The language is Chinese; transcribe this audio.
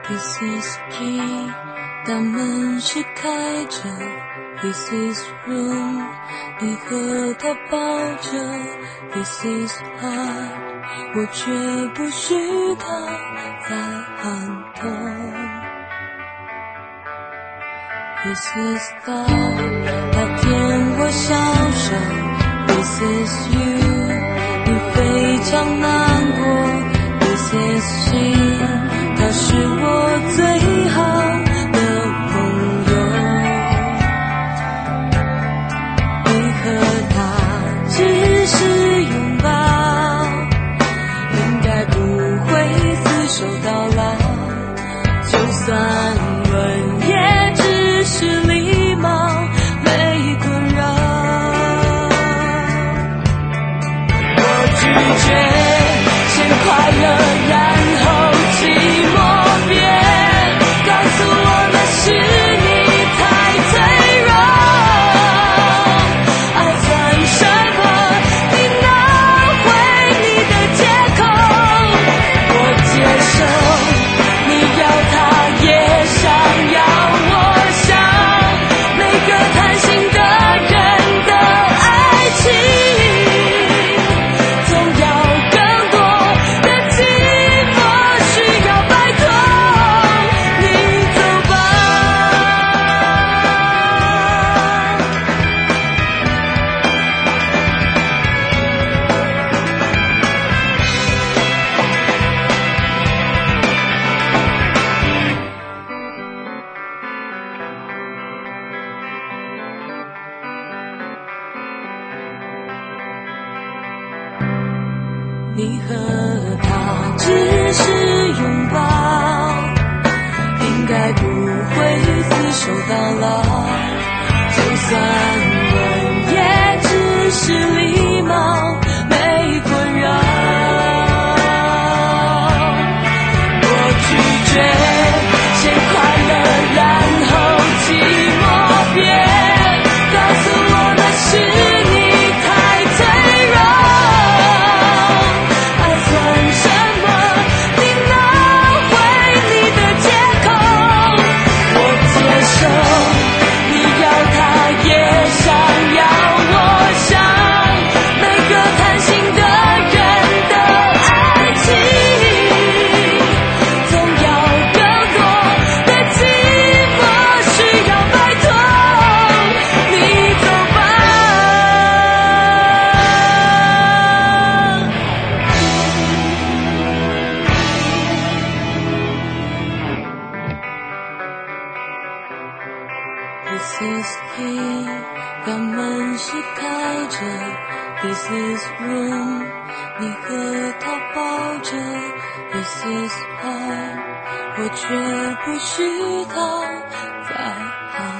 This is key， 当门是开着。This is room， 你和他抱着。This is heart， 我却不许他再喊痛。This is thought， 他舔我小手。This is you， 你非常难过。This is she， 他是我最好的朋友。你和他只是拥抱，应该不会厮守到老。就算吻也只是礼貌，没困扰。我拒绝先快乐，然后寂寞，别告诉我那是你太脆弱。爱算什么？你拿回你的借口。我接受你要他也想要我想，每个贪心的人的爱情你和他只是拥抱，应该不会厮守到老。就算吻也只是礼貌，没困扰。我拒绝先快乐，然后寂寞，别告诉我那是你太脆弱。This is key， 当门是开着。This is room， 你和他抱着。This is heart， 我却不许他再喊。